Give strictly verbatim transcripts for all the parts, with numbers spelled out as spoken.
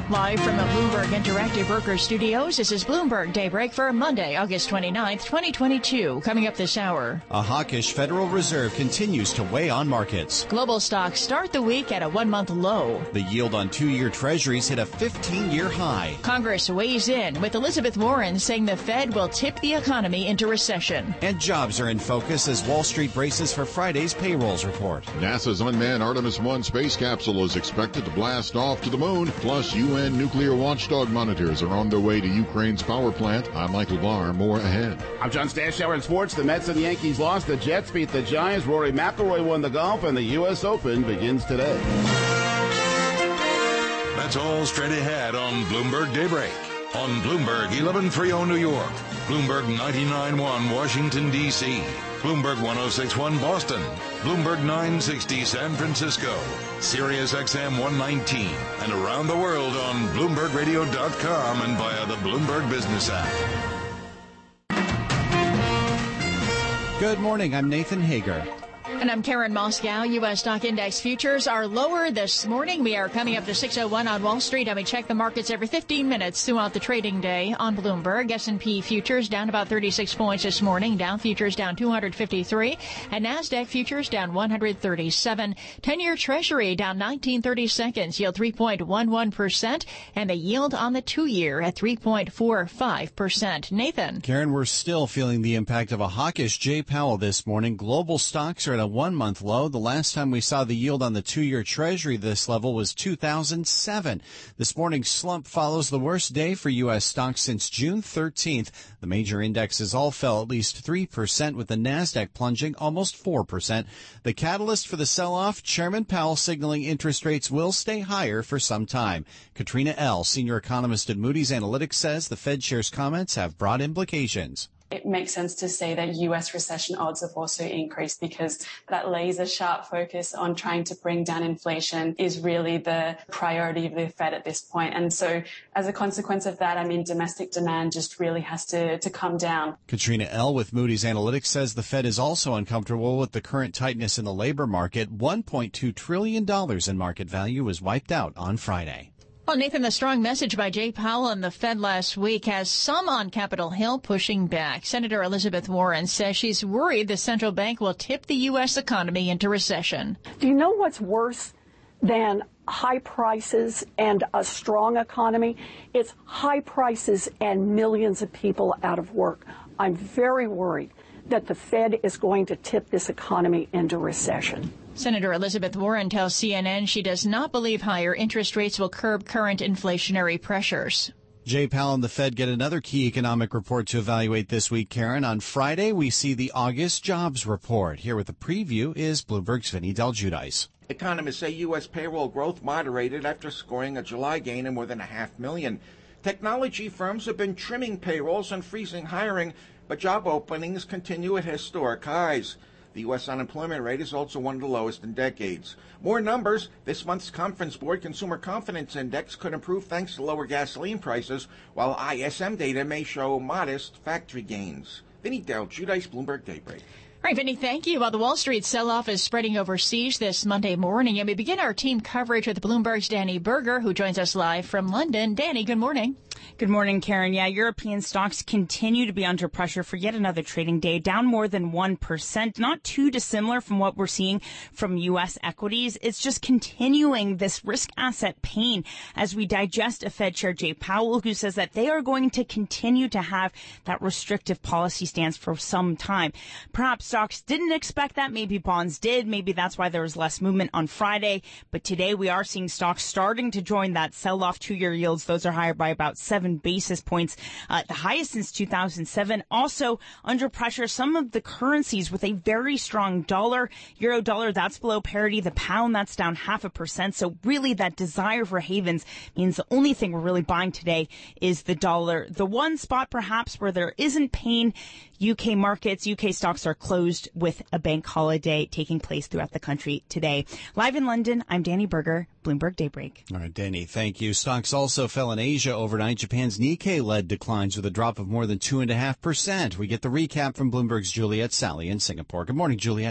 Live from the Bloomberg Interactive Brokers Studios, this is Bloomberg Daybreak for Monday, August twenty-ninth, twenty twenty-two. Coming up this hour. A hawkish Federal Reserve continues to weigh on markets. Global stocks start the week at a one-month low. The yield on two-year treasuries hit a fifteen-year high. Congress weighs in, with Elizabeth Warren saying the Fed will tip the economy into recession. And jobs are in focus as Wall Street braces for Friday's payrolls report. NASA's unmanned Artemis one space capsule is expected to blast off to the moon. Plus, U N nuclear watchdog monitors are on their way to Ukraine's power plant. I'm Michael Barr. More ahead. I'm John Stashower in sports. The Mets and the Yankees lost. The Jets beat the Giants. Rory McIlroy won the golf, and the U S Open begins today. That's all straight ahead on Bloomberg Daybreak. On Bloomberg eleven thirty New York, Bloomberg ninety-nine point one Washington, D C, Bloomberg ten sixty-one Boston, Bloomberg nine sixty San Francisco, Sirius X M one nineteen, and around the world on Bloomberg Radio dot com and via the Bloomberg Business app. Good morning. I'm Nathan Hager. And I'm Karen Moscow. U S stock index futures are lower this morning. We are coming up to six oh one on Wall Street, and we check the markets every fifteen minutes throughout the trading day on Bloomberg. S and P futures down about thirty-six points this morning. Dow futures down two hundred fifty-three, and NASDAQ futures down one hundred thirty-seven. ten-year Treasury down nineteen thirty seconds, yield three point one one percent, and the yield on the two-year at three point four five percent. Nathan. Karen, we're still feeling the impact of a hawkish Jay Powell this morning. Global stocks are at a one-month low. The last time we saw the yield on the two-year Treasury this level was two thousand seven. This morning's slump follows the worst day for U S stocks since June thirteenth. The major indexes all fell at least three percent, with the NASDAQ plunging almost four percent. The catalyst for the sell-off, Chairman Powell signaling interest rates will stay higher for some time. Katrina L., senior economist at Moody's Analytics, says the Fed chair's comments have broad implications. It makes sense to say that U S recession odds have also increased, because that laser sharp focus on trying to bring down inflation is really the priority of the Fed at this point. And so as a consequence of that, I mean, domestic demand just really has to, to come down. Katrina L. with Moody's Analytics says the Fed is also uncomfortable with the current tightness in the labor market. one point two trillion dollars in market value was wiped out on Friday. Well, Nathan, the strong message by Jay Powell and the Fed last week has some on Capitol Hill pushing back. Senator Elizabeth Warren says she's worried the central bank will tip the U S economy into recession. Do you know what's worse than high prices and a strong economy? It's high prices and millions of people out of work. I'm very worried that the Fed is going to tip this economy into recession. Senator Elizabeth Warren tells C N N she does not believe higher interest rates will curb current inflationary pressures. Jay Powell and the Fed get another key economic report to evaluate this week, Karen. On Friday, we see the August jobs report. Here with the preview is Bloomberg's Vinny Del Giudice. Economists say U S payroll growth moderated after scoring a July gain of more than a half million. Technology firms have been trimming payrolls and freezing hiring, but job openings continue at historic highs. The U S unemployment rate is also one of the lowest in decades. More numbers. This month's Conference Board Consumer Confidence Index could improve thanks to lower gasoline prices, while I S M data may show modest factory gains. Vinny Del Giudice, Bloomberg Daybreak. All right, Vinny, thank you. While the Wall Street sell-off is spreading overseas this Monday morning, and we begin our team coverage with Bloomberg's Danny Berger, who joins us live from London. Danny, good morning. Good morning, Karen. Yeah, European stocks continue to be under pressure for yet another trading day, down more than one percent. Not too dissimilar from what we're seeing from U S equities. It's just continuing this risk asset pain as we digest a Fed Chair Jay Powell, who says that they are going to continue to have that restrictive policy stance for some time. Perhaps stocks didn't expect that. Maybe bonds did. Maybe that's why there was less movement on Friday. But today we are seeing stocks starting to join that sell-off two-year yields. Those are higher by about seven basis points, uh, the highest since two thousand seven. Also under pressure, some of the currencies with a very strong dollar, euro dollar, that's below parity. The pound, that's down half a percent. So really that desire for havens means the only thing we're really buying today is the dollar. The one spot perhaps where there isn't pain, U K markets, U K stocks are closed with a bank holiday taking place throughout the country today. Live in London, I'm Danny Berger, Bloomberg Daybreak. All right, Danny, thank you. Stocks also fell in Asia overnight. Japan's Nikkei led declines with a drop of more than two point five percent. We get the recap from Bloomberg's Juliet Sally in Singapore. Good morning, Juliet.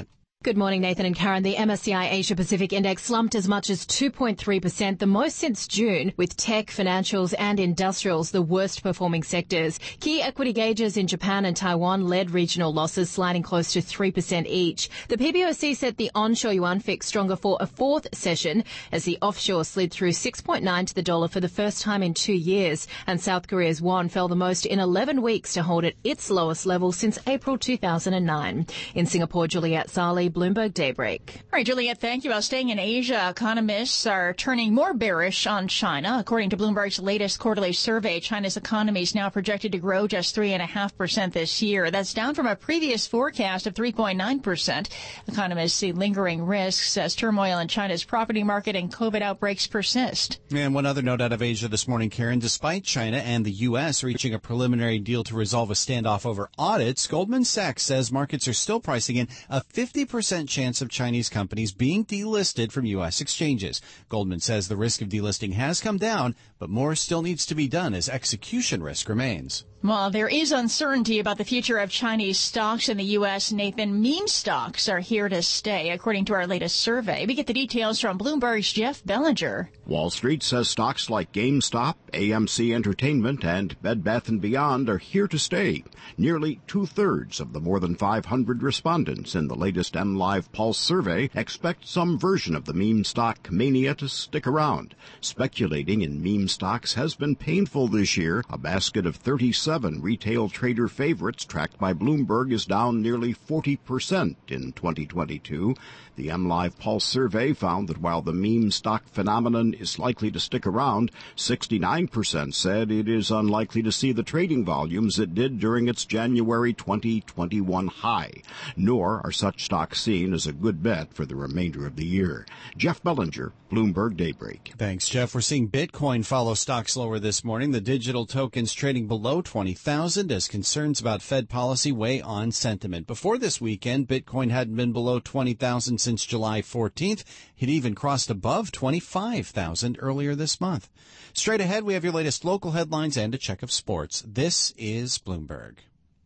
Good morning, Nathan and Karen. The M S C I Asia Pacific Index slumped as much as two point three percent, the most since June, with tech, financials and industrials the worst performing sectors. Key equity gauges in Japan and Taiwan led regional losses, sliding close to three percent each. The P B O C set the onshore yuan fix stronger for a fourth session as the offshore slid through six point nine to the dollar for the first time in two years. And South Korea's won fell the most in eleven weeks to hold at its lowest level since April two thousand nine. In Singapore, Juliet Saleh, Bloomberg Daybreak. All right, Juliet, thank you. While staying in Asia, economists are turning more bearish on China. According to Bloomberg's latest quarterly survey, China's economy is now projected to grow just three point five percent this year. That's down from a previous forecast of three point nine percent. Economists see lingering risks as turmoil in China's property market and COVID outbreaks persist. And one other note out of Asia this morning, Karen, despite China and the U S reaching a preliminary deal to resolve a standoff over audits, Goldman Sachs says markets are still pricing in a fifty percent chance of Chinese companies being delisted from U S exchanges. Goldman says the risk of delisting has come down, but more still needs to be done as execution risk remains. While there is uncertainty about the future of Chinese stocks in the U S, Nathan, meme stocks are here to stay, according to our latest survey. We get the details from Bloomberg's Jeff Bellinger. Wall Street says stocks like GameStop, A M C Entertainment, and Bed Bath and Beyond are here to stay. Nearly two-thirds of the more than five hundred respondents in the latest M Live Pulse survey expect some version of the meme stock mania to stick around. Speculating in meme stocks has been painful this year. A basket of thirty-seven retail trader favorites tracked by Bloomberg is down nearly forty percent in twenty twenty-two. The M Live Pulse survey found that while the meme stock phenomenon is likely to stick around, sixty-nine percent said it is unlikely to see the trading volumes it did during its January twenty twenty-one high. Nor are such stocks seen as a good bet for the remainder of the year. Jeff Bellinger, Bloomberg Daybreak. Thanks, Jeff. We're seeing Bitcoin follow stocks lower this morning. The digital tokens trading below twenty thousand as concerns about Fed policy weigh on sentiment. Before this weekend, Bitcoin hadn't been below twenty thousand since July fourteenth. It even crossed above twenty-five thousand earlier this month. Straight ahead, we have your latest local headlines and a check of sports. This is Bloomberg.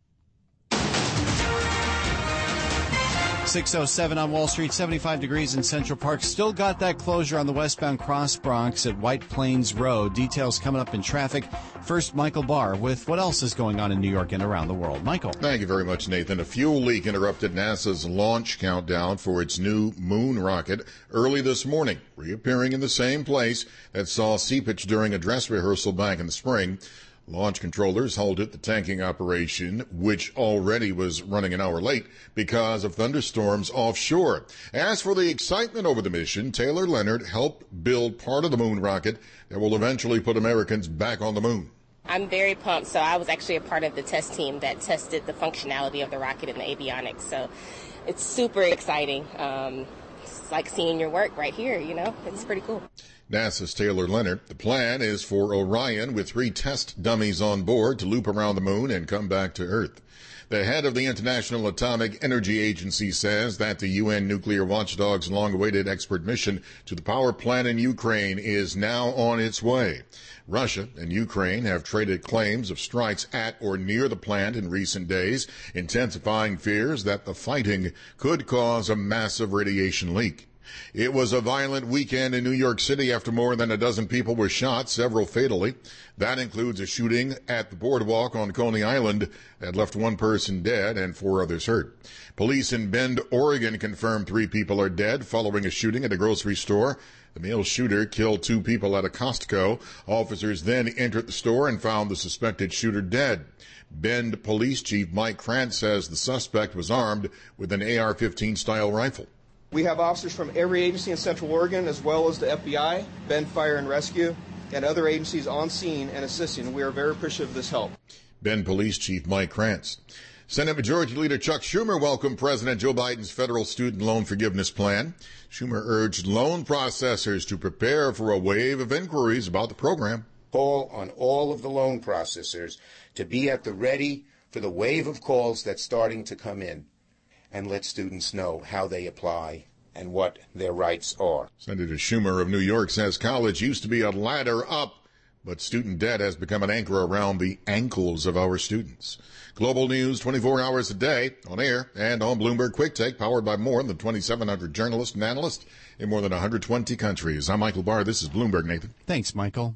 six oh seven on Wall Street, seventy-five degrees in Central Park. Still got that closure on the westbound Cross Bronx at White Plains Road. Details coming up in traffic. First, Michael Barr with what else is going on in New York and around the world. Michael. Thank you very much, Nathan. A fuel leak interrupted NASA's launch countdown for its new moon rocket early this morning, reappearing in the same place that saw seepage during a dress rehearsal back in the spring. Launch controllers halted the tanking operation, which already was running an hour late because of thunderstorms offshore. As for the excitement over the mission, Taylor Leonard helped build part of the moon rocket that will eventually put Americans back on the moon. I'm very pumped. So I was actually a part of the test team that tested the functionality of the rocket and the avionics. So it's super exciting. Um, it's like seeing your work right here, you know. It's pretty cool. NASA's Taylor Leonard. The plan is for Orion, with three test dummies on board, to loop around the moon and come back to Earth. The head of the International Atomic Energy Agency says that the U N nuclear watchdog's long-awaited expert mission to the power plant in Ukraine is now on its way. Russia and Ukraine have traded claims of strikes at or near the plant in recent days, intensifying fears that the fighting could cause a massive radiation leak. It was a violent weekend in New York City after more than a dozen people were shot, several fatally. That includes a shooting at the boardwalk on Coney Island that left one person dead and four others hurt. Police in Bend, Oregon confirmed three people are dead following a shooting at a grocery store. The male shooter killed two people at a Costco. Officers then entered the store and found the suspected shooter dead. Bend Police Chief Mike Krantz says the suspect was armed with an A R fifteen style rifle. We have officers from every agency in Central Oregon, as well as the F B I, Bend Fire and Rescue, and other agencies on scene and assisting. We are very appreciative of this help. Bend Police Chief Mike Krantz. Senate Majority Leader Chuck Schumer welcomed President Joe Biden's federal student loan forgiveness plan. Schumer urged loan processors to prepare for a wave of inquiries about the program. Call on all of the loan processors to be at the ready for the wave of calls that's starting to come in, and let students know how they apply and what their rights are. Senator Schumer of New York says college used to be a ladder up, but student debt has become an anchor around the ankles of our students. Global news twenty-four hours a day, on air and on Bloomberg Quick Take, powered by more than twenty-seven hundred journalists and analysts in more than one hundred twenty countries. I'm Michael Barr. This is Bloomberg, Nathan. Thanks, Michael.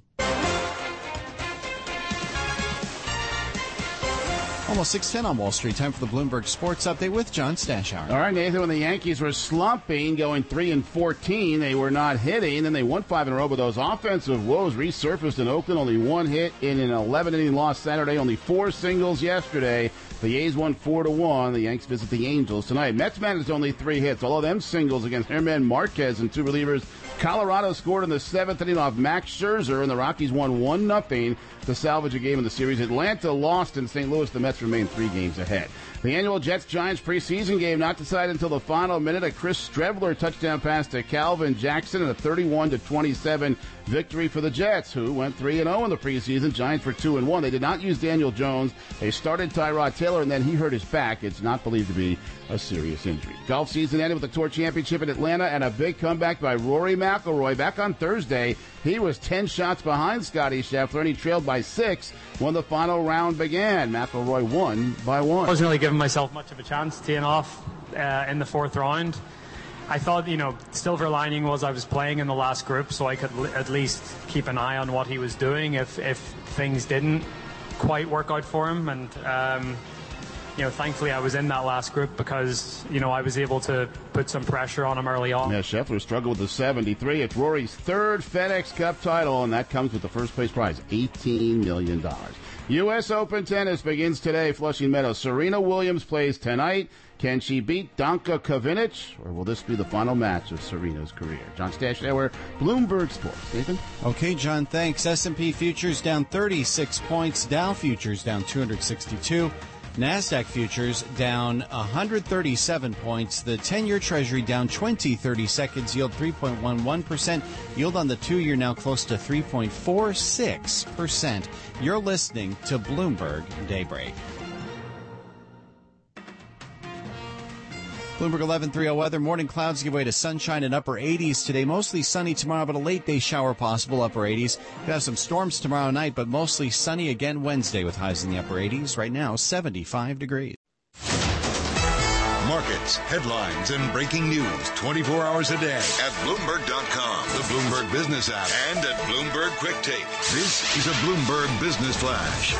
Almost six ten on Wall Street. Time for the Bloomberg Sports Update with John Stashower. All right, Nathan, when the Yankees were slumping, going three and fourteen, they were not hitting. Then they won five in a row, but those offensive woes resurfaced in Oakland. Only one hit in an eleven-inning loss Saturday. Only four singles yesterday. The A's won four to one. The Yanks visit the Angels tonight. Mets managed only three hits. All of them singles against Germán Marquez and two relievers. Colorado scored in the seventh inning off Max Scherzer, and the Rockies won one nothing to salvage a game in the series. Atlanta lost in Saint Louis. The Mets remain three games ahead. The annual Jets-Giants preseason game not decided until the final minute. A Chris Strebler touchdown pass to Calvin Jackson and a thirty-one to twenty-seven victory for the Jets, who went three and oh in the preseason. Giants were two and one. They did not use Daniel Jones. They started Tyrod Taylor, and then he hurt his back. It's not believed to be a serious injury. Golf season ended with the Tour Championship in Atlanta and a big comeback by Rory McIlroy. Back on Thursday, he was ten shots behind Scottie Scheffler, and he trailed by six when the final round began. McIlroy won by one. I wasn't really giving myself much of a chance teeing off uh, in the fourth round. I thought, you know, silver lining was I was playing in the last group, so I could l- at least keep an eye on what he was doing if, if things didn't quite work out for him. And, um, you know, thankfully I was in that last group because, you know, I was able to put some pressure on him early on. Yeah, Scheffler struggled with the seventy-three. It's Rory's third FedEx Cup title, and that comes with the first place prize, eighteen million dollars. U S Open tennis begins today, Flushing Meadows. Serena Williams plays tonight. Can she beat Danka Kovinic, or will this be the final match of Serena's career? John Stashower, Bloomberg Sports. Nathan? Okay, John, thanks. S and P futures down thirty-six points. Dow futures down two hundred sixty-two. NASDAQ futures down one hundred thirty-seven points. The ten-year Treasury down twenty thirty-seconds, yield three point one one percent. Yield on the two-year now close to three point four six percent. You're listening to Bloomberg Daybreak. Bloomberg eleven thirty weather. Morning clouds give way to sunshine and upper eighties today. Mostly sunny tomorrow, but a late day shower possible, upper eighties. Could have some storms tomorrow night, but mostly sunny again Wednesday with highs in the upper eighties. Right now, seventy-five degrees. Markets, headlines, and breaking news twenty-four hours a day at Bloomberg dot com, the Bloomberg Business app, and at Bloomberg Quick Take. This is a Bloomberg Business Flash.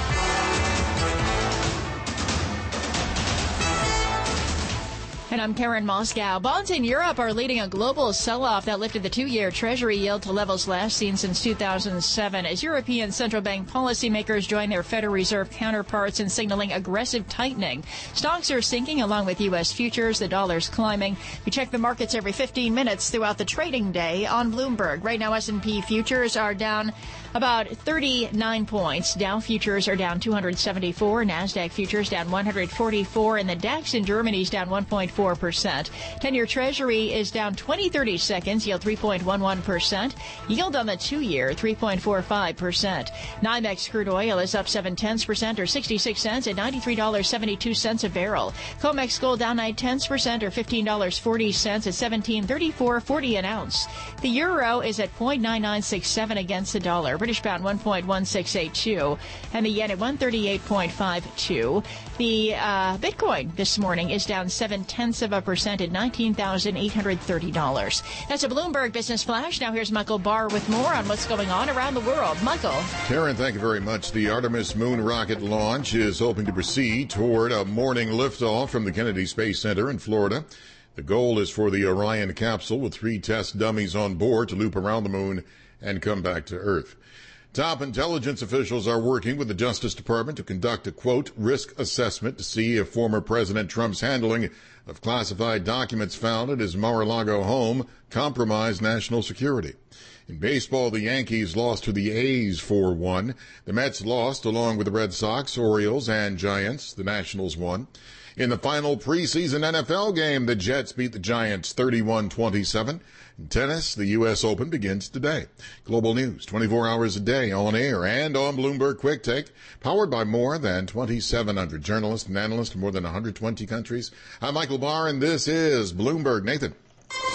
And I'm Karen Moscow. Bonds in Europe are leading a global sell-off that lifted the two-year Treasury yield to levels last seen since two thousand seven as European central bank policymakers join their Federal Reserve counterparts in signaling aggressive tightening. Stocks are sinking along with U S futures. The dollar's climbing. We check the markets every fifteen minutes throughout the trading day on Bloomberg. Right now, S and P futures are down about thirty-nine points. Dow futures are down two hundred seventy-four. NASDAQ futures down one hundred forty-four. And the DAX in Germany is down one point four percent. ten-year Treasury is down twenty thirty-seconds, yield three point one one percent. Yield on the two-year, three point four five percent. NYMEX crude oil is up seven tenths percent or sixty-six cents at ninety-three dollars and seventy-two cents a barrel. COMEX gold down nine tenths percent or fifteen dollars and forty cents at seventeen thirty-four forty an ounce. The euro is at zero point nine nine six seven against the dollar. British pound one point one six eight two, and the yen at one thirty-eight point five two. The uh, Bitcoin this morning is down seven tenths of a percent at nineteen thousand eight hundred thirty dollars. That's a Bloomberg Business Flash. Now here's Michael Barr with more on what's going on around the world. Michael. Karen, thank you very much. The Artemis moon rocket launch is hoping to proceed toward a morning liftoff from the Kennedy Space Center in Florida. The goal is for the Orion capsule with three test dummies on board to loop around the moon and come back to Earth. Top intelligence officials are working with the Justice Department to conduct a, quote, risk assessment to see if former President Trump's handling of classified documents found at his Mar-a-Lago home compromised national security. In baseball, the Yankees lost to the A's four one. The Mets lost along with the Red Sox, Orioles, and Giants. The Nationals won. In the final preseason N F L game, the Jets beat the Giants thirty-one twenty-seven. In tennis, the U S Open begins today. Global news twenty-four hours a day on air and on Bloomberg Quick Take, powered by more than twenty-seven hundred journalists and analysts in more than one hundred twenty countries. I'm Michael Barr, and this is Bloomberg. Nathan.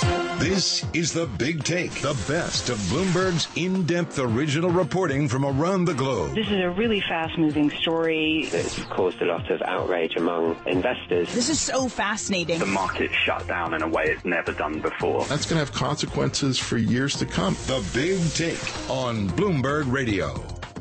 This is The Big Take, the best of Bloomberg's in-depth original reporting from around the globe. This is a really fast-moving story. It's caused a lot of outrage among investors. This is so fascinating. The market shut down in a way it's never done before. That's going to have consequences for years to come. The Big Take on Bloomberg Radio.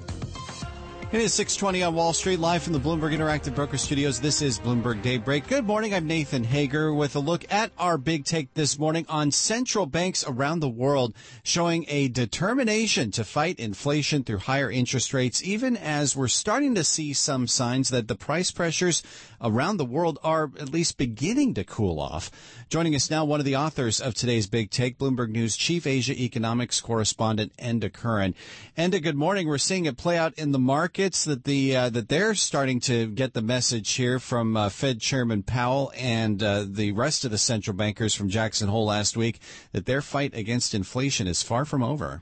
It is six twenty on Wall Street, live from the Bloomberg Interactive Broker Studios. This is Bloomberg Daybreak. Good morning. I'm Nathan Hager with a look at our big take this morning on central banks around the world showing a determination to fight inflation through higher interest rates, even as we're starting to see some signs that the price pressures around the world are at least beginning to cool off. Joining us now, one of the authors of today's big take, Bloomberg News Chief Asia Economics Correspondent, Enda Curran. Enda, good morning. We're seeing it play out in the market. That the uh, that they're starting to get the message here from uh, Fed Chairman Powell and uh, the rest of the central bankers from Jackson Hole last week that their fight against inflation is far from over.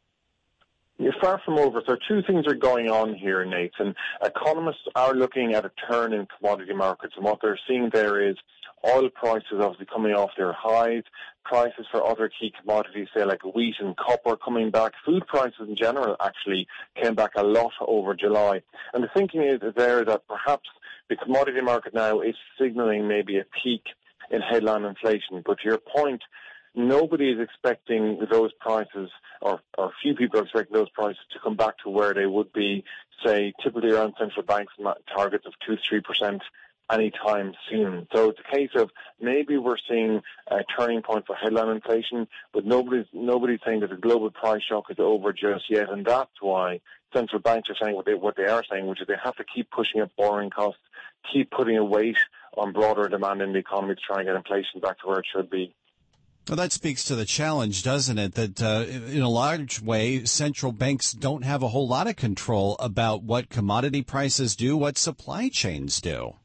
It's far from over. So two things are going on here, Nathan. Economists are looking at a turn in commodity markets, and what they're seeing there is oil prices obviously coming off their highs, prices for other key commodities, say like wheat and copper, coming back. Food prices in general actually came back a lot over July. And the thinking is there that perhaps the commodity market now is signaling maybe a peak in headline inflation. But to your point, nobody is expecting those prices, or, or few people are expecting those prices to come back to where they would be, say, typically around central banks' targets of two to three percent anytime soon. So it's a case of maybe we're seeing a turning point for headline inflation, but nobody's nobody's saying that the global price shock is over just yet, and that's why central banks are saying what they what they are saying, which is they have to keep pushing up borrowing costs, keep putting a weight on broader demand in the economy to try and get inflation back to where it should be. Well, that speaks to the challenge, doesn't it? That uh, in a large way, central banks don't have a whole lot of control about what commodity prices do, what supply chains do.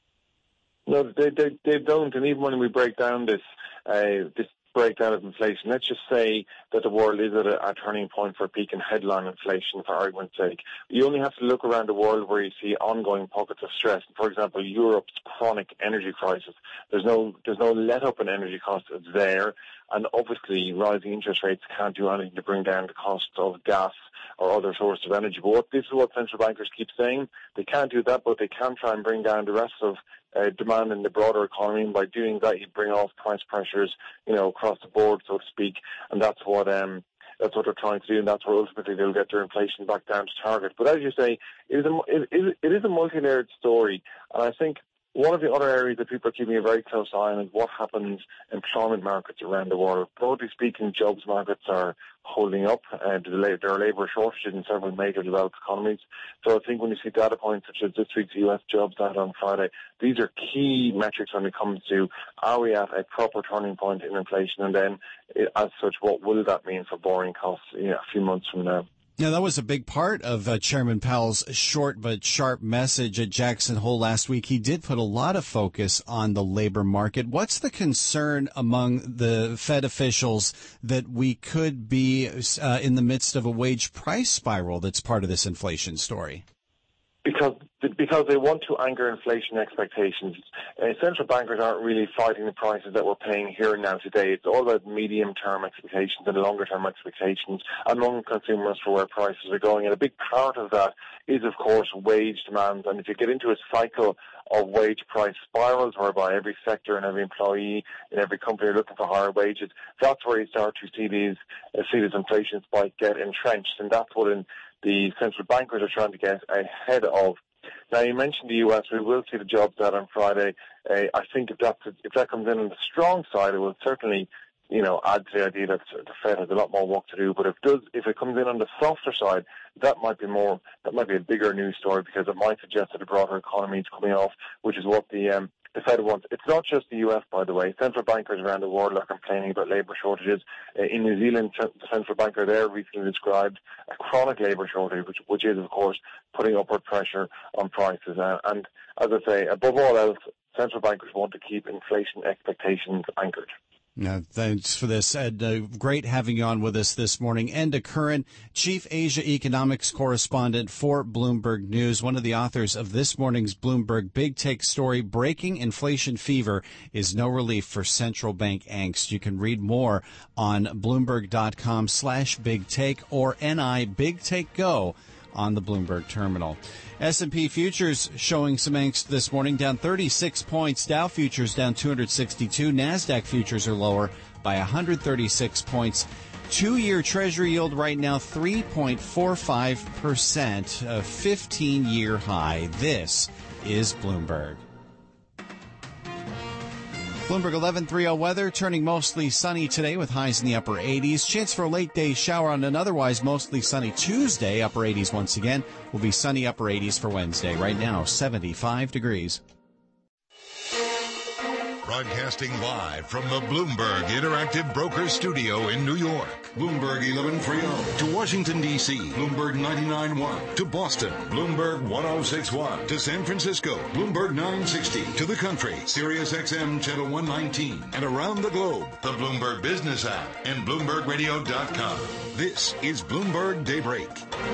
No, they, they they don't. And even when we break down this uh, this breakdown of inflation, let's just say that the world is at a, a turning point for a peak in headline inflation, for argument's sake. You only have to look around the world where you see ongoing pockets of stress. For example, Europe's chronic energy crisis. There's no there's no let up in energy costs. It's there, and obviously rising interest rates can't do anything to bring down the cost of gas or other sources of energy. But what, this is what central bankers keep saying. They can't do that, but they can try and bring down the rest of uh, demand in the broader economy. And by doing that, you bring off price pressures, you know, across the board, so to speak. And that's what um, that's what they're trying to do, and that's where ultimately they'll get their inflation back down to target. But as you say, it is a, it, it is a multi-layered story, and I think one of the other areas that people are keeping a very close eye on is what happens in employment markets around the world. Broadly speaking, jobs markets are holding up. Uh, there are labour shortages in several major developed economies. So I think when you see data points such as this week's U S jobs data on Friday, these are key metrics when it comes to are we at a proper turning point in inflation, and then as such, what will that mean for borrowing costs, you know, a few months from now? Now, that was a big part of uh, Chairman Powell's short but sharp message at Jackson Hole last week. He did put a lot of focus on the labor market. What's the concern among the Fed officials that we could be uh, in the midst of a wage price spiral that's part of this inflation story? Because because they want to anchor inflation expectations. Uh, central bankers aren't really fighting the prices that we're paying here and now today. It's all about medium-term expectations and longer-term expectations among consumers for where prices are going. And a big part of that is, of course, wage demands. And if you get into a cycle of wage price spirals whereby every sector and every employee in every company are looking for higher wages, that's where you start to see these uh, see this inflation spike get entrenched. And that's what in the central bankers are trying to get ahead of. Now, you mentioned the U S. We will see the jobs data on Friday. Uh, I think if that if that comes in on the strong side, it will certainly, you know, add to the idea that the Fed has a lot more work to do. But if it does, if it comes in on the softer side, that might be more, that might be a bigger news story, because it might suggest that the broader economy is coming off, which is what the um, the Fed wants. It's not just the U S, by the way. Central bankers around the world are complaining about labour shortages. Uh, in New Zealand, the central banker there recently described a chronic labour shortage, which, which is, of course, putting upward pressure on prices. Uh, and as I say, above all else, central bankers want to keep inflation expectations anchored. No, thanks for this, Ed. Uh, great having you on with us this morning. Enda Curran, Chief Asia Economics Correspondent for Bloomberg News, one of the authors of this morning's Bloomberg Big Take story, Breaking Inflation Fever is No Relief for Central Bank Angst. You can read more on Bloomberg.com slash Big Take or N I Big Take Go on the Bloomberg terminal. S and P futures showing some angst this morning, down thirty-six points. Dow futures down two hundred sixty-two. NASDAQ futures are lower by one hundred thirty-six points. Two-year Treasury yield right now three point four five percent, a fifteen-year high. This is Bloomberg. Bloomberg eleven thirty weather, turning mostly sunny today with highs in the upper eighties. Chance for a late day shower on an otherwise mostly sunny Tuesday. Upper eighties once again. Will be sunny upper eighties for Wednesday. Right now, seventy-five degrees. Broadcasting live from the Bloomberg Interactive Brokers Studio in New York. Bloomberg eleven thirty. To Washington, D C, Bloomberg ninety-nine point one. To Boston, Bloomberg one oh six point one. To San Francisco, Bloomberg nine sixty. To the country, Sirius X M Channel one nineteen. And around the globe, the Bloomberg Business app and Bloomberg Radio dot com. This is Bloomberg Daybreak.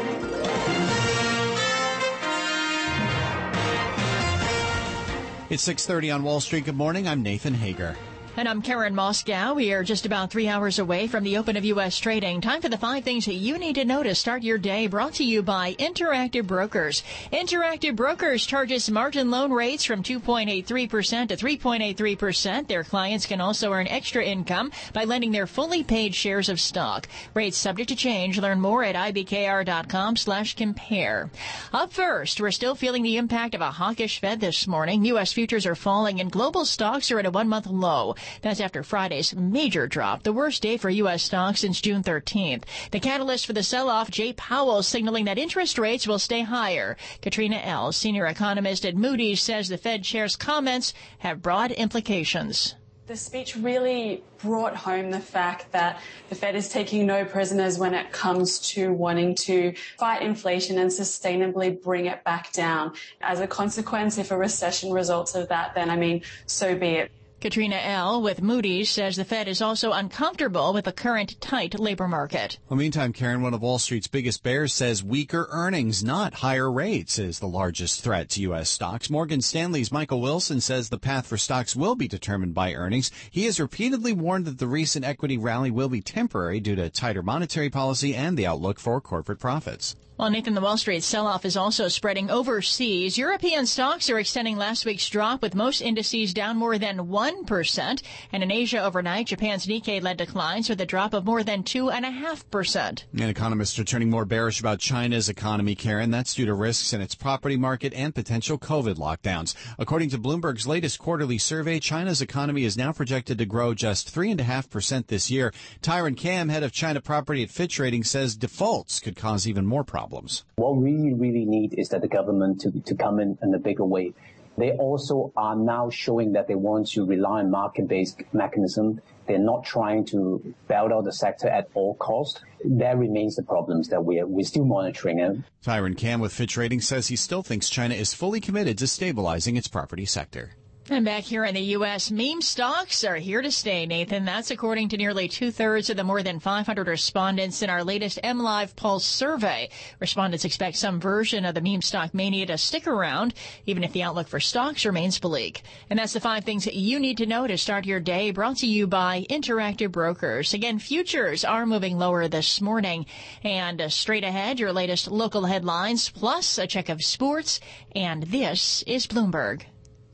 It's six thirty on Wall Street. Good morning. I'm Nathan Hager. And I'm Karen Moscow. We are just about three hours away from the open of U S trading. Time for the five things that you need to know to start your day, brought to you by Interactive Brokers. Interactive Brokers charges margin loan rates from two point eight three percent to three point eight three percent. Their clients can also earn extra income by lending their fully paid shares of stock. Rates subject to change. Learn more at ibkr.com slash compare. Up first, we're still feeling the impact of a hawkish Fed this morning. U S futures are falling and global stocks are at a one-month low. That's after Friday's major drop, the worst day for U S stocks since June thirteenth. The catalyst for the sell-off, Jay Powell signaling that interest rates will stay higher. Katrina L., senior economist at Moody's, says the Fed chair's comments have broad implications. The speech really brought home the fact that the Fed is taking no prisoners when it comes to wanting to fight inflation and sustainably bring it back down. As a consequence, if a recession results of that, then, I mean, so be it. Katrina L. with Moody's says the Fed is also uncomfortable with the current tight labor market. Well, meantime, Karen, one of Wall Street's biggest bears says weaker earnings, not higher rates, is the largest threat to U S stocks. Morgan Stanley's Michael Wilson says the path for stocks will be determined by earnings. He has repeatedly warned that the recent equity rally will be temporary due to tighter monetary policy and the outlook for corporate profits. Well, Nathan, the Wall Street sell-off is also spreading overseas. European stocks are extending last week's drop, with most indices down more than one percent. And in Asia overnight, Japan's Nikkei led declines with a drop of more than two point five percent. And economists are turning more bearish about China's economy, Karen. That's due to risks in its property market and potential COVID lockdowns. According to Bloomberg's latest quarterly survey, China's economy is now projected to grow just three point five percent this year. Tyron Kam, head of China property at Fitch Ratings, says defaults could cause even more problems. What we really need is that the government to, to come in in a bigger way. They also are now showing that they want to rely on market-based mechanism. They're not trying to bail out the sector at all costs. That remains the problems that we're, we're still monitoring. It. Tyron Kam with Fitch Ratings says he still thinks China is fully committed to stabilizing its property sector. And back here in the U S, meme stocks are here to stay, Nathan. That's according to nearly two-thirds of the more than five hundred respondents in our latest MLive Pulse survey. Respondents expect some version of the meme stock mania to stick around, even if the outlook for stocks remains bleak. And that's the five things that you need to know to start your day, brought to you by Interactive Brokers. Again, futures are moving lower this morning. And uh, straight ahead, your latest local headlines, plus a check of sports. And this is Bloomberg.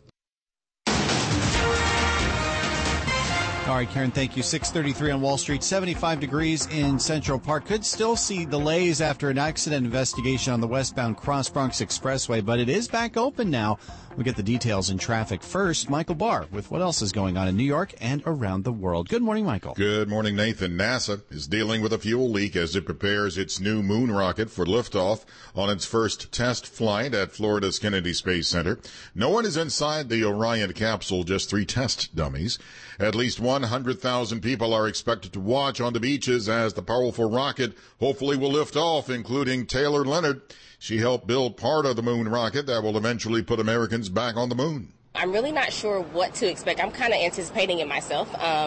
All right, Karen, thank you. six thirty-three on Wall Street, seventy-five degrees in Central Park. Could still see delays after an accident investigation on the westbound Cross Bronx Expressway, but it is back open now. We'll get the details in traffic. First, Michael Barr with what else is going on in New York and around the world. Good morning, Michael. Good morning, Nathan. NASA is dealing with a fuel leak as it prepares its new moon rocket for liftoff on its first test flight at Florida's Kennedy Space Center. No one is inside the Orion capsule, just three test dummies. At least one hundred thousand people are expected to watch on the beaches as the powerful rocket hopefully will lift off, including Taylor Leonard. She helped build part of the moon rocket that will eventually put Americans back on the moon. I'm really not sure what to expect. I'm kind of anticipating it myself. Um,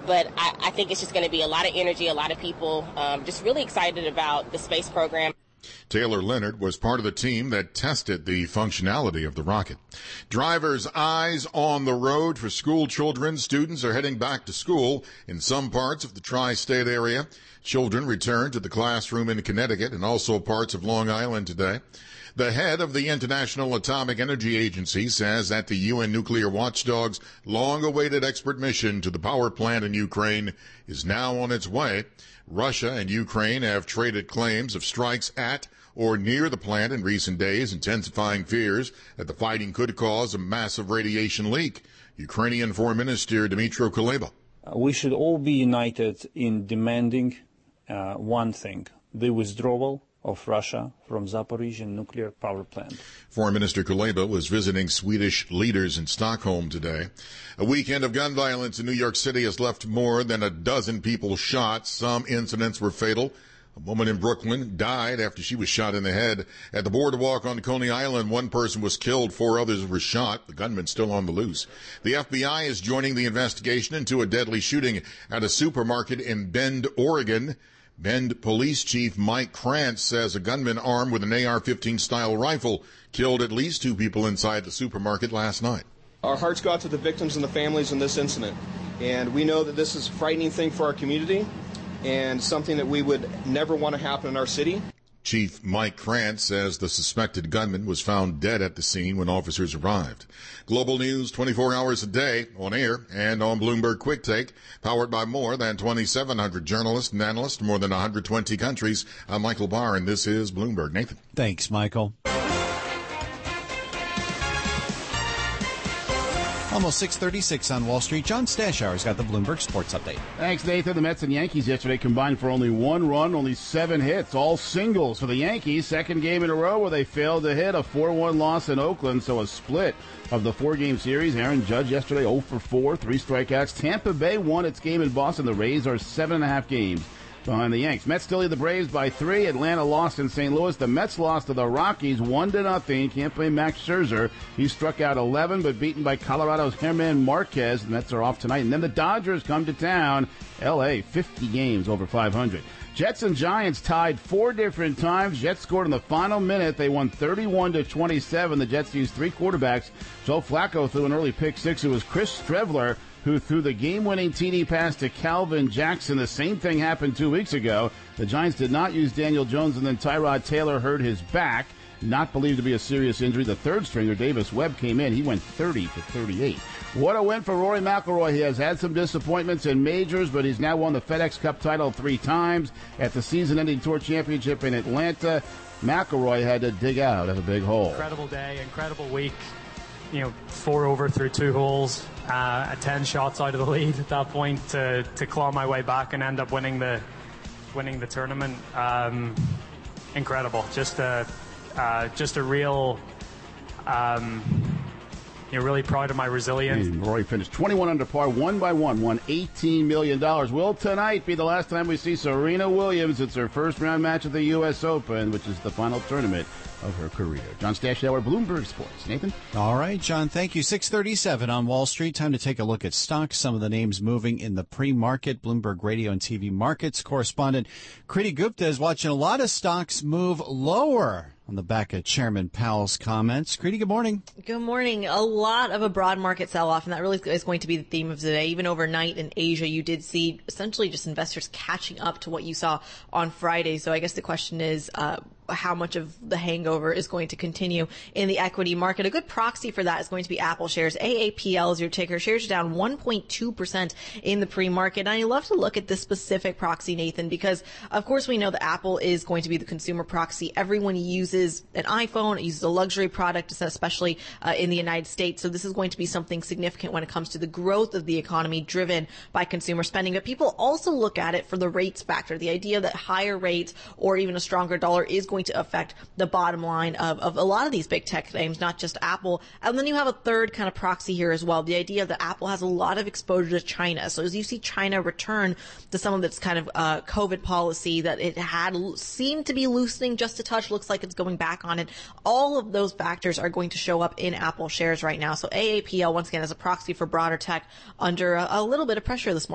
but I, I think it's just going to be a lot of energy, a lot of people um, just really excited about the space program. Taylor Leonard was part of the team that tested the functionality of the rocket. Drivers' eyes on the road for school children. Students are heading back to school in some parts of the tri-state area. Children return to the classroom in Connecticut and also parts of Long Island today. The head of the International Atomic Energy Agency says that the U N nuclear watchdog's long-awaited expert mission to the power plant in Ukraine is now on its way. Russia and Ukraine have traded claims of strikes at or near the plant in recent days, intensifying fears that the fighting could cause a massive radiation leak. Ukrainian Foreign Minister Dmytro Kuleba. Uh, we should all be united in demanding uh, one thing, the withdrawal of Russia from Zaporizhzhia nuclear power plant. Foreign Minister Kuleba was visiting Swedish leaders in Stockholm today. A weekend of gun violence in New York City has left more than a dozen people shot. Some incidents were fatal. A woman in Brooklyn died after she was shot in the head. At the boardwalk on Coney Island, one person was killed, four others were shot. The gunman still on the loose. The F B I is joining the investigation into a deadly shooting at a supermarket in Bend, Oregon. Bend Police Chief Mike Krantz says a gunman armed with an A R fifteen style rifle killed at least two people inside the supermarket last night. Our hearts go out to the victims and the families in this incident, and we know that this is a frightening thing for our community and something that we would never want to happen in our city. Chief Mike Krantz says the suspected gunman was found dead at the scene when officers arrived. Global news twenty-four hours a day on air and on Bloomberg Quick Take, powered by more than twenty-seven hundred journalists and analysts in more than one hundred twenty countries. I'm Michael Barr, and this is Bloomberg. Nathan. Thanks, Michael. Almost six thirty-six on Wall Street. John Stashower's got the Bloomberg Sports Update. Thanks, Nathan. The Mets and Yankees yesterday combined for only one run, only seven hits, all singles for the Yankees. Second game in a row where they failed to hit, a four one loss in Oakland, so a split of the four-game series. Aaron Judge yesterday oh for four, three strikeouts. Tampa Bay won its game in Boston. The Rays are seven and a half games behind the Yanks. Mets still lead the Braves by three. Atlanta lost in Saint Louis. The Mets lost to the Rockies one to nothing. Can't play Max Scherzer. He struck out eleven, but beaten by Colorado's German Marquez. The Mets are off tonight. And then the Dodgers come to town. L A, fifty games over five hundred. Jets and Giants tied four different times. Jets scored in the final minute. They won thirty-one to twenty-seven. The Jets used three quarterbacks. Joe Flacco threw an early pick six. It was Chris Strevler who threw the game-winning T D pass to Calvin Jackson. The same thing happened two weeks ago. The Giants did not use Daniel Jones, and then Tyrod Taylor hurt his back, not believed to be a serious injury. The third stringer, Davis Webb, came in. He went thirty for thirty-eight. What a win for Rory McIlroy. He has had some disappointments in majors, but he's now won the FedEx Cup title three times. At the season-ending Tour Championship in Atlanta, McIlroy had to dig out of a big hole. Incredible day, incredible week. You know, four over through two holes, uh, ten shots out of the lead at that point to, to claw my way back and end up winning the winning the tournament. Um, incredible, just a uh, just a real. Um, You're really proud of my resilience. And Rory finished twenty-one under par, one by one, won eighteen million dollars. Will tonight be the last time we see Serena Williams? It's her first round match of the U S Open, which is the final tournament of her career. John Stashower, Bloomberg Sports. Nathan? All right, John, thank you. six thirty-seven on Wall Street. Time to take a look at stocks. Some of the names moving in the pre-market. Bloomberg Radio and T V Markets correspondent Kriti Gupta is watching a lot of stocks move lower on the back of Chairman Powell's comments. Kriti, good morning. Good morning. A lot of a broad market sell-off, and that really is going to be the theme of the day. Even overnight in Asia, you did see essentially just investors catching up to what you saw on Friday. So I guess the question is, uh, how much of the hangover is going to continue in the equity market. A good proxy for that is going to be Apple shares. A A P L is your ticker. Shares are down one point two percent in the pre-market. And I love to look at this specific proxy, Nathan, because of course we know that Apple is going to be the consumer proxy. Everyone uses an iPhone, uses a luxury product, especially uh, in the United States. So this is going to be something significant when it comes to the growth of the economy driven by consumer spending. But people also look at it for the rates factor, the idea that higher rates or even a stronger dollar is going to affect the bottom line of, of a lot of these big tech names, not just Apple. And then you have a third kind of proxy here as well, the idea that Apple has a lot of exposure to China. So as you see China return to some of its kind of uh, COVID policy that it had seemed to be loosening just a touch, looks like it's going back on it. All of those factors are going to show up in Apple shares right now. So A A P L, once again, as a proxy for broader tech, under a, a little bit of pressure this morning.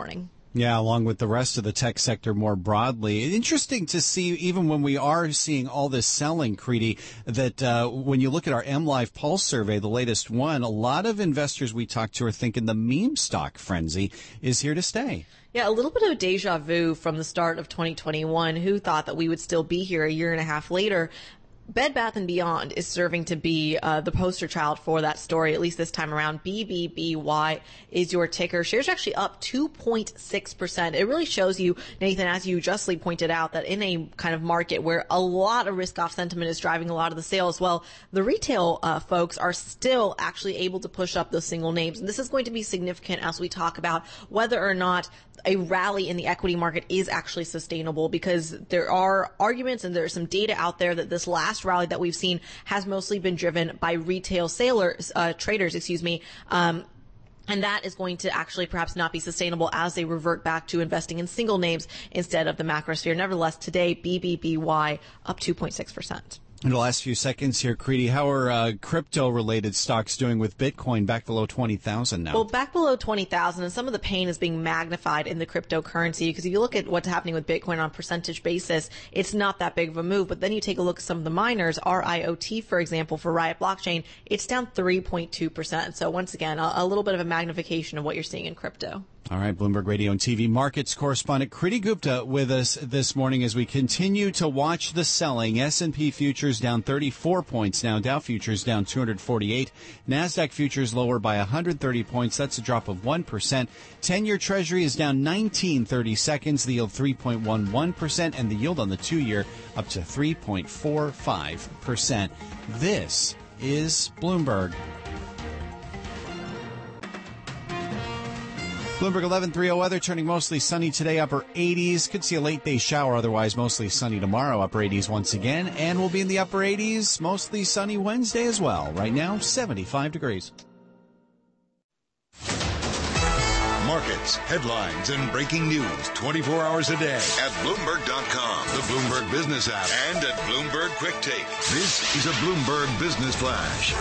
Yeah, along with the rest of the tech sector more broadly. Interesting to see, even when we are seeing all this selling, Creedy, that uh, when you look at our M Live Pulse survey, the latest one, a lot of investors we talked to are thinking the meme stock frenzy is here to stay. Yeah, a little bit of deja vu from the start of twenty twenty-one. Who thought that we would still be here a year and a half later? Bed Bath and Beyond is serving to be uh, the poster child for that story, at least this time around. B B B Y is your ticker. Shares are actually up two point six percent. It really shows you, Nathan, as you justly pointed out, that in a kind of market where a lot of risk-off sentiment is driving a lot of the sales, well, the retail uh, folks are still actually able to push up those single names. And this is going to be significant as we talk about whether or not a rally in the equity market is actually sustainable, because there are arguments and there's some data out there that this last rally that we've seen has mostly been driven by retail sailors, uh, traders, excuse me, um, and that is going to actually perhaps not be sustainable as they revert back to investing in single names instead of the macrosphere. Nevertheless, today, B B B Y up two point six percent. In the last few seconds here, Creedy, how are uh, crypto-related stocks doing with Bitcoin back below twenty thousand now? Well, back below twenty thousand, and some of the pain is being magnified in the cryptocurrency, because if you look at what's happening with Bitcoin on a percentage basis, it's not that big of a move. But then you take a look at some of the miners, R I O T, for example, for Riot Blockchain, it's down three point two percent. So once again, a, a little bit of a magnification of what you're seeing in crypto. All right, Bloomberg Radio and T V markets correspondent Creedy Gupta with us this morning as we continue to watch the selling. S and P futures down thirty-four points now. Dow futures down two hundred forty-eight. NASDAQ futures lower by one hundred thirty points. That's a drop of one percent. ten-year Treasury is down nineteen thirty-seconds. The yield three point one one percent, and the yield on the two-year up to three point four five percent. This is Bloomberg. Bloomberg eleven thirty weather, turning mostly sunny today, upper eighties. Could see a late day shower, otherwise mostly sunny tomorrow, upper eighties once again. And we'll be in the upper eighties, mostly sunny Wednesday as well. Right now, seventy-five degrees. Markets, headlines, and breaking news twenty-four hours a day at Bloomberg dot com, the Bloomberg Business app, and at Bloomberg Quick Take. This is a Bloomberg Business Flash.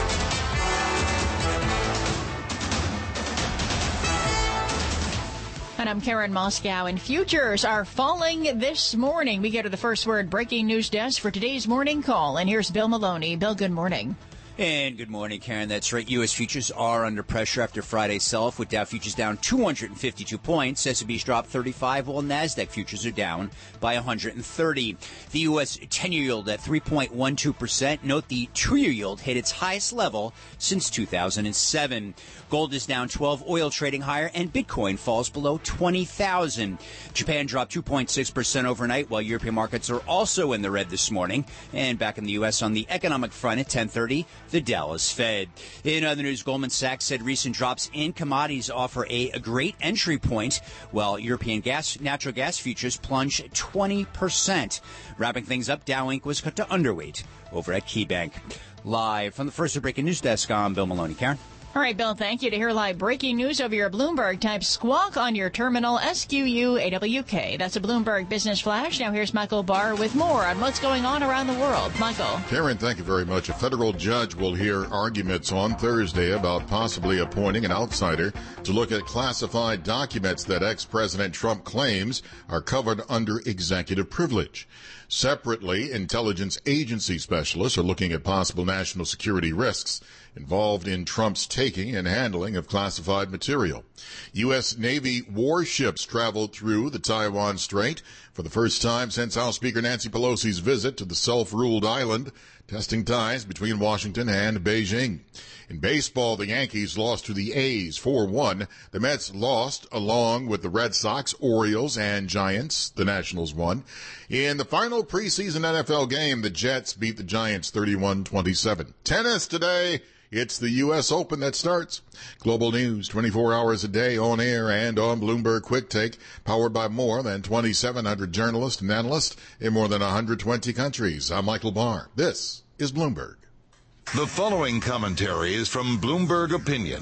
And I'm Karen Moscow, and futures are falling this morning. We go to the First Word breaking news desk for today's morning call. And here's Bill Maloney. Bill, good morning. And good morning, Karen. That's right. U S futures are under pressure after Friday's sell-off, with Dow futures down two hundred fifty-two points. S and P's dropped thirty-five, while NASDAQ futures are down by one hundred thirty. The U S ten-year yield at three point one two percent. Note the two-year yield hit its highest level since two thousand seven. Gold is down twelve, oil trading higher, and Bitcoin falls below twenty thousand. Japan dropped two point six percent overnight, while European markets are also in the red this morning. And back in the U S on the economic front at ten thirty, the Dallas Fed. In other news, Goldman Sachs said recent drops in commodities offer a, a great entry point, while European gas, natural gas futures plunge twenty percent. Wrapping things up, Dow Incorporated was cut to underweight over at KeyBank. Live from the First Breaking News Desk, I'm Bill Maloney. Karen? All right, Bill, thank you. To hear live breaking news over your Bloomberg, type squawk on your terminal, S Q U A W K. That's a Bloomberg Business Flash. Now here's Michael Barr with more on what's going on around the world. Michael. Karen, thank you very much. A federal judge will hear arguments on Thursday about possibly appointing an outsider to look at classified documents that ex-President Trump claims are covered under executive privilege. Separately, intelligence agency specialists are looking at possible national security risks involved in Trump's taking and handling of classified material. U S. Navy warships traveled through the Taiwan Strait for the first time since House Speaker Nancy Pelosi's visit to the self-ruled island, testing ties between Washington and Beijing. In baseball, the Yankees lost to the A's four one. The Mets lost along with the Red Sox, Orioles, and Giants. The Nationals won. In the final preseason N F L game, the Jets beat the Giants thirty-one twenty-seven. Tennis today. It's the U S. Open that starts. Global news twenty-four hours a day on air and on Bloomberg Quick Take, powered by more than twenty-seven hundred journalists and analysts in more than one hundred twenty countries. I'm Michael Barr. This is Bloomberg. The following commentary is from Bloomberg Opinion.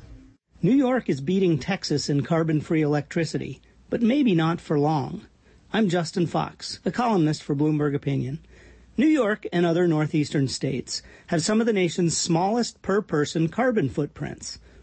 New York is beating Texas in carbon-free electricity, but maybe not for long. I'm Justin Fox, a columnist for Bloomberg Opinion. New York and other northeastern states have some of the nation's smallest per-person carbon footprints.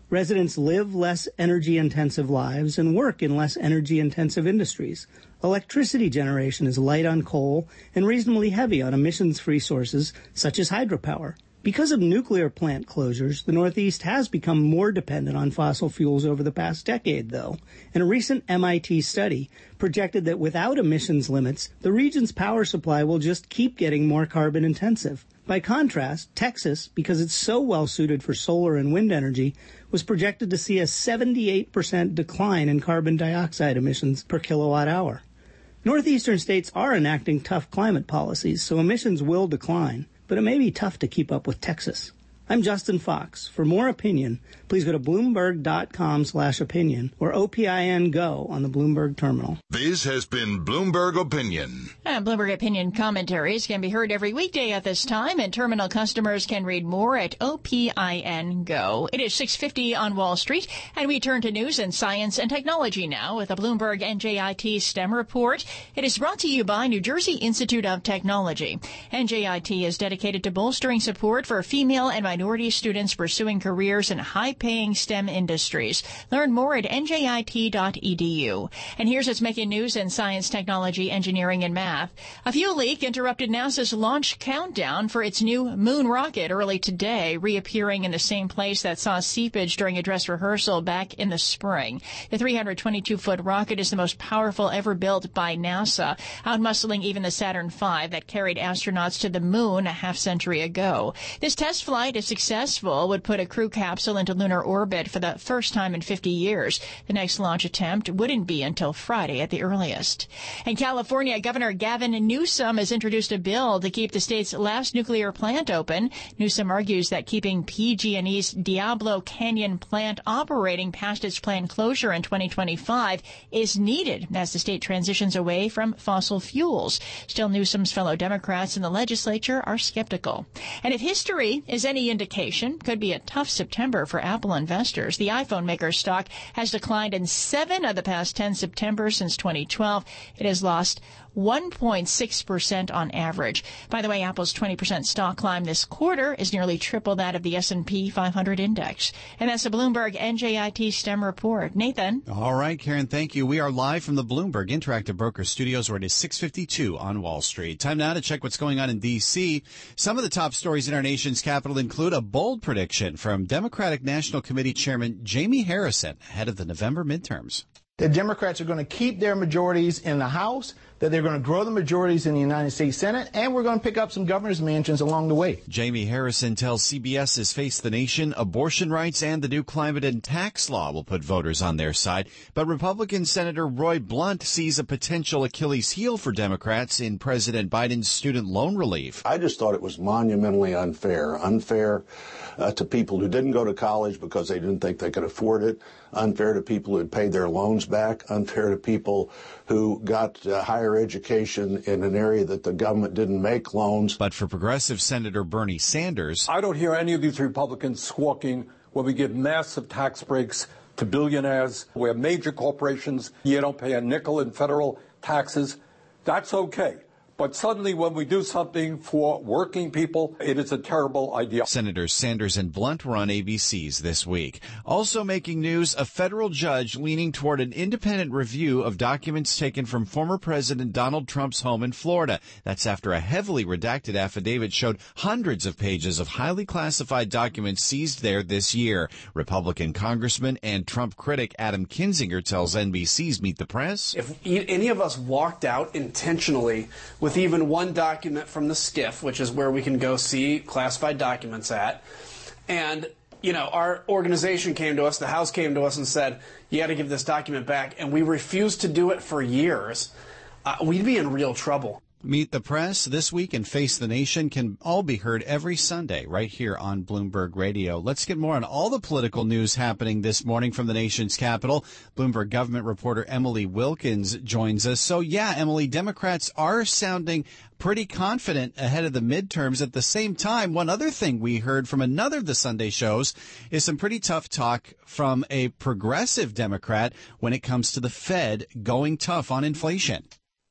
Residents live less energy-intensive lives and work in less energy-intensive industries. Electricity generation is light on coal and reasonably heavy on emissions-free sources such as hydropower. Because of nuclear plant closures, the Northeast has become more dependent on fossil fuels over the past decade, though. And a recent M I T study projected that without emissions limits, the region's power supply will just keep getting more carbon intensive. By contrast, Texas, because it's so well suited for solar and wind energy, was projected to see a seventy-eight percent decline in carbon dioxide emissions per kilowatt hour. Northeastern states are enacting tough climate policies, so emissions will decline, but it may be tough to keep up with Texas. I'm Justin Fox. For more opinion, please go to Bloomberg.com slash opinion or O P I N Go on the Bloomberg terminal. This has been Bloomberg Opinion. And Bloomberg Opinion commentaries can be heard every weekday at this time, and terminal customers can read more at O P I N Go. It is six fifty on Wall Street, and we turn to news and science and technology now with a Bloomberg N J I T STEM report. It is brought to you by New Jersey Institute of Technology. N J I T is dedicated to bolstering support for female and minority students pursuing careers in high-paying STEM industries. Learn more at N J I T dot E D U. And here's what's making news in science, technology, engineering, and math. A fuel leak interrupted NASA's launch countdown for its new moon rocket early today, reappearing in the same place that saw seepage during a dress rehearsal back in the spring. The three hundred twenty-two foot rocket is the most powerful ever built by NASA, outmuscling even the Saturn five that carried astronauts to the moon a half century ago. This test flight, if successful, would put a crew capsule into lunar orbit for the first time in fifty years. The next launch attempt wouldn't be until Friday at the earliest. In California, Governor Gavin Newsom has introduced a bill to keep the state's last nuclear plant open. Newsom argues that keeping P G and E's Diablo Canyon plant operating past its planned closure in twenty twenty-five is needed as the state transitions away from fossil fuels. Still, Newsom's fellow Democrats in the legislature are skeptical. And if history is any indication, could be a tough September for Apple investors. The iPhone maker's stock has declined in seven of the past ten Septembers since twenty twelve. It has lost one point six percent on average. By the way, Apple's twenty percent stock climb this quarter is nearly triple that of the S and P five hundred index. And that's a Bloomberg N J I T STEM report. Nathan. All right, Karen, thank you. We are live from the Bloomberg Interactive Broker Studios, where it is six fifty-two on Wall Street. Time now to check what's going on in D C. Some of the top stories in our nation's capital include a bold prediction from Democratic National Committee Chairman Jamie Harrison ahead of the November midterms. The Democrats are going to keep their majorities in the House, that they're going to grow the majorities in the United States Senate, and we're going to pick up some governor's mansions along the way. Jamie Harrison tells CBS's Face the Nation abortion rights and the new climate and tax law will put voters on their side. But Republican Senator Roy Blunt sees a potential Achilles heel for Democrats in President Biden's student loan relief. I just thought it was monumentally unfair. Unfair uh, to people who didn't go to college because they didn't think they could afford it. Unfair to people who had paid their loans back. Unfair to people who got uh, higher education in an area that the government didn't make loans. But for progressive Senator Bernie Sanders, I don't hear any of these Republicans squawking when we give massive tax breaks to billionaires, where major corporations, you don't pay a nickel in federal taxes. That's okay. But suddenly when we do something for working people, it is a terrible idea. Senators Sanders and Blunt were on A B C's this week. Also making news, a federal judge leaning toward an independent review of documents taken from former President Donald Trump's home in Florida. That's after a heavily redacted affidavit showed hundreds of pages of highly classified documents seized there this year. Republican Congressman and Trump critic Adam Kinzinger tells N B C's Meet the Press. If any of us walked out intentionally with with even one document from the SCIF, which is where we can go see classified documents at, and you know, our organization came to us, the House came to us and said, you got to give this document back, and we refused to do it for years, uh, we'd be in real trouble. Meet the Press this week and Face the Nation can all be heard every Sunday right here on Bloomberg Radio. Let's get more on all the political news happening this morning from the nation's capital. Bloomberg government reporter Emily Wilkins joins us. So, yeah, Emily, Democrats are sounding pretty confident ahead of the midterms. At the same time, one other thing we heard from another of the Sunday shows is some pretty tough talk from a progressive Democrat when it comes to the Fed going tough on inflation.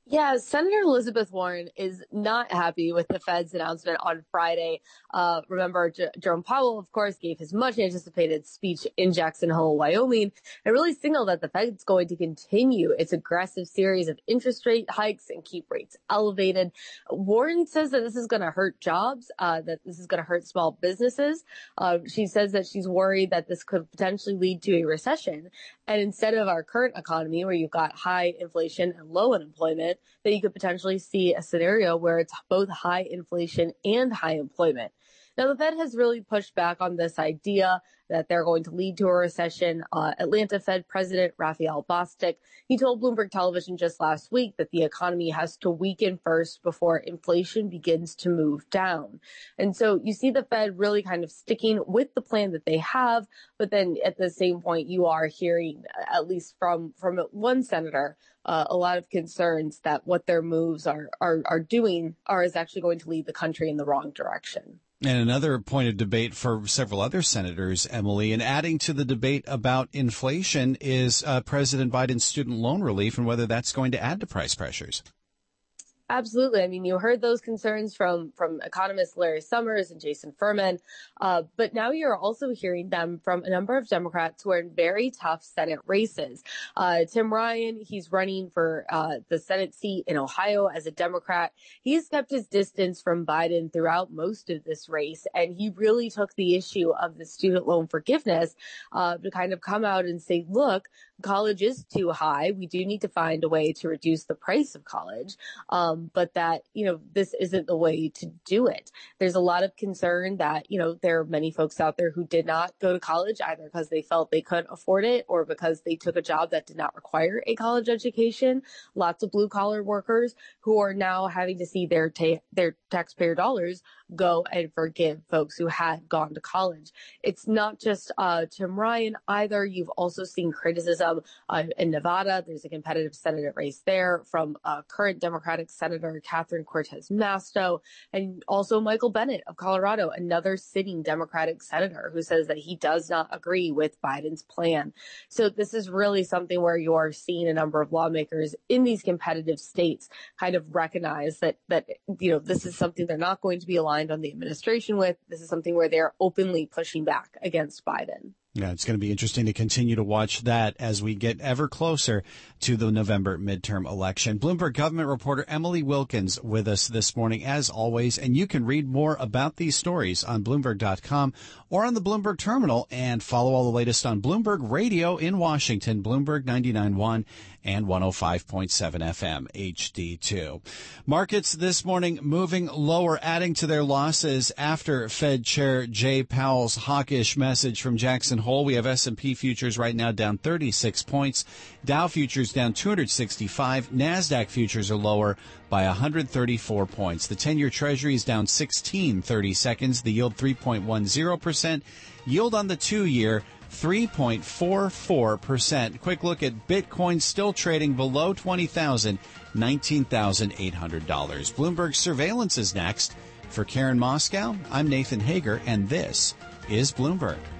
Yeah, Senator Elizabeth Warren is not happy with the Fed's announcement on Friday. Uh, remember, J- Jerome Powell, of course, gave his much anticipated speech in Jackson Hole, Wyoming, and really signaled that the Fed's going to continue its aggressive series of interest rate hikes and keep rates elevated. Warren says that this is going to hurt jobs, uh, that this is going to hurt small businesses. Uh, she says that she's worried that this could potentially lead to a recession. And instead of our current economy, where you've got high inflation and low unemployment, that you could potentially see a scenario where it's both high inflation and high employment. Now, the Fed has really pushed back on this idea that they're going to lead to a recession. Uh, Atlanta Fed President Raphael Bostic, he told Bloomberg Television just last week that the economy has to weaken first before inflation begins to move down. And so you see the Fed really kind of sticking with the plan that they have, but then at the same point, you are hearing, at least from, from one senator, uh, a lot of concerns that what their moves are, are, are doing are is actually going to lead the country in the wrong direction. And another point of debate for several other senators, Emily, and adding to the debate about inflation is uh, President Biden's student loan relief and whether that's going to add to price pressures. Absolutely. I mean, you heard those concerns from, from economists Larry Summers and Jason Furman, uh, but now you're also hearing them from a number of Democrats who are in very tough Senate races. Uh, Tim Ryan, he's running for uh, the Senate seat in Ohio as a Democrat. He's kept his distance from Biden throughout most of this race, and he really took the issue of the student loan forgiveness uh, to kind of come out and say, look, college is too high. We do need to find a way to reduce the price of college. Um, but that, you know, this isn't the way to do it. There's a lot of concern that, you know, there are many folks out there who did not go to college either because they felt they couldn't afford it or because they took a job that did not require a college education. Lots of blue collar workers who are now having to see their ta- their taxpayer dollars go and forgive folks who had gone to college. It's not just uh, Tim Ryan either. You've also seen criticism uh, in Nevada. There's a competitive Senate race there from uh, current Democratic Senator Catherine Cortez Masto, and also Michael Bennet of Colorado, another sitting Democratic senator who says that he does not agree with Biden's plan. So this is really something where you are seeing a number of lawmakers in these competitive states kind of recognize that, that, you know, this is something they're not going to be aligned on the administration with. This is something where they're openly pushing back against Biden. Yeah, it's going to be interesting to continue to watch that as we get ever closer to the November midterm election. Bloomberg government reporter Emily Wilkins with us this morning, as always. And you can read more about these stories on Bloomberg dot com or on the Bloomberg terminal, and follow all the latest on Bloomberg Radio in Washington, Bloomberg ninety-nine point one and one oh five point seven F M H D two. Markets this morning moving lower, adding to their losses after Fed Chair Jay Powell's hawkish message from Jackson Hole. We have S and P futures right now down thirty-six points. Dow futures down two hundred sixty-five. NASDAQ futures are lower by one hundred thirty-four points. The ten-year Treasury is down sixteen thirty seconds. The yield three point one zero percent. Yield on the two-year three point four four percent. Quick look at Bitcoin, still trading below twenty thousand, nineteen thousand eight hundred dollars. Bloomberg Surveillance is next. For Karen Moscow, I'm Nathan Hager, and this is Bloomberg.